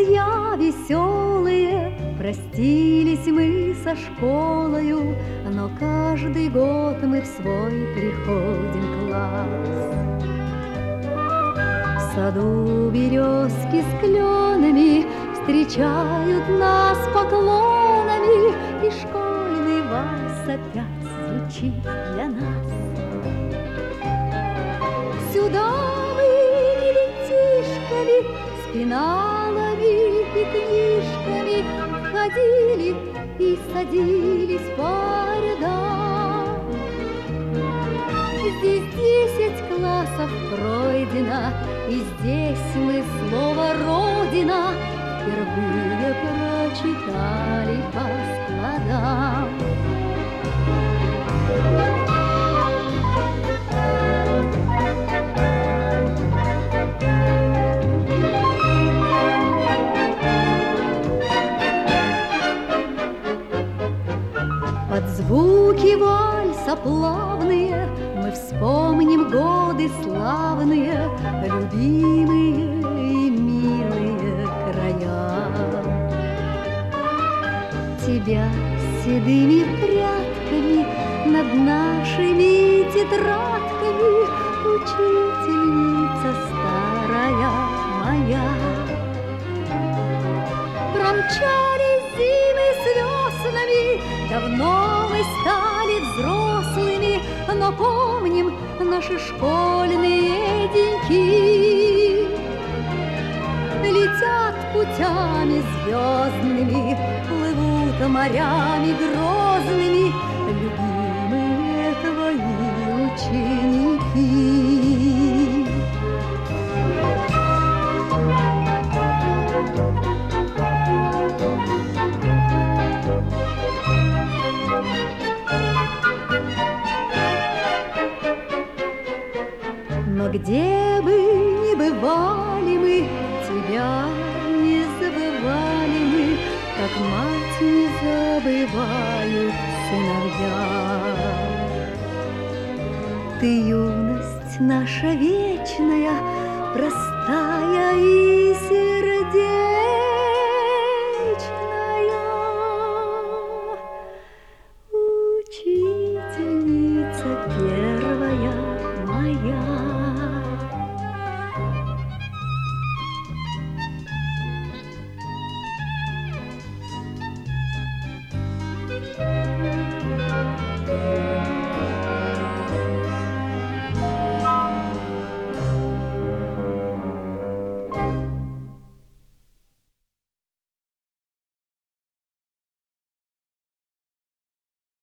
друзья веселые, простились мы со школою, но каждый год мы в свой приходим класс. В саду березки с кленами встречают нас поклонами, и школьный вальс опять звучит для нас. Сюда мы ребятишками с пеналами и книжками ходили и садились по рядам. Здесь 10 классов пройдено, и здесь мы слово «Родина» впервые прочитали по складам. Под звуки вальса плавные мы вспомним годы славные, любимые и милые края. Тебя седыми прядками над нашими тетрадками, учительница старая моя. Промчались зимы с веснами, давно мы стали взрослыми, но помним наши школьные деньки. Летят путями звездными, плывут морями грозными, любимые твои ученики. Но где бы ни бывали мы, тебя не забывали мы, как мать не забывают сыновья. Ты юность наша вечная, простая и сердечная, учительница первая моя.